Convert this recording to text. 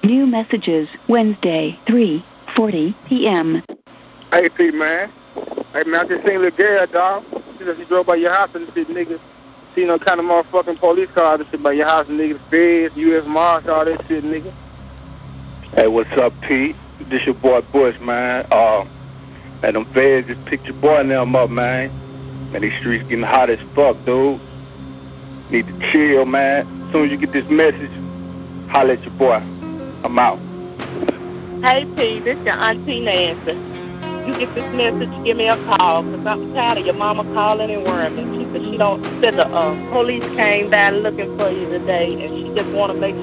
New messages, Wednesday, 3:40 p.m. Hey, P, man. Hey, man, I just seen a little girl, dog. She drove by your house and shit, nigga. See no kind of motherfucking police cars and shit by your house and nigga, the feds, U.S. Marshal, all that shit, nigga. Hey, what's up, Pete? This your boy Bush, man. And them feds just picked your boy and them up, man. Man, these streets getting hot as fuck, dude. Need to chill, man. As soon as you get this message, holler at your boy. I'm out. Hey, P, this your Auntie Nancy. You get this message, give me a call, because I'm tired of your mama calling and worrying. She said the police came by looking for you today, and she just want to make